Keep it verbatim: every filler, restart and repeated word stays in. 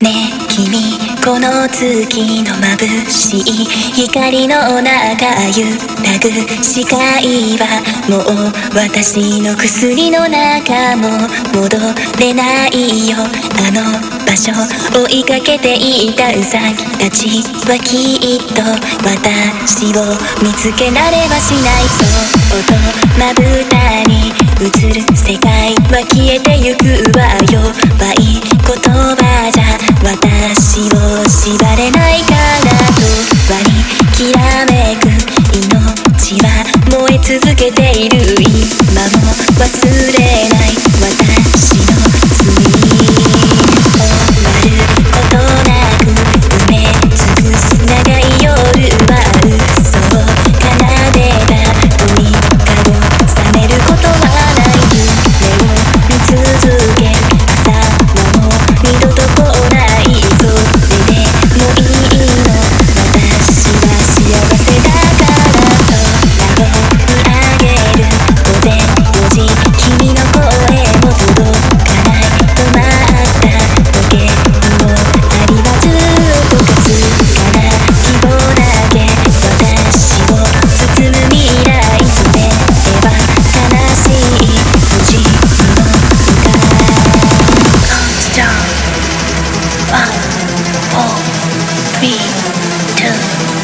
ねえ君、この月の眩しい光の中揺らぐ視界はもう私の薬の中も戻れないよ。あの場所追いかけていたウサギたちはきっと私を見つけられはしない。そっとまぶたに映る世界は消えてゆくわ。弱い言葉じゃ私を縛れないからとわにきらめく命は燃え続けている。今も忘れない私の罪。終わることなく埋め尽くす長い夜は嘘を奏でた鳥かご覚めることはない。夢を見続ける朝はもう二度と来ない。それでもいいの私は幸せだから。空を見上げる午前よじ君の声も届かない。止まった時計の針はずっとかすかな希望だけ私を包む未来。それは悲しい無事の歌。 Countdown ワン、フォー、スリー、ツー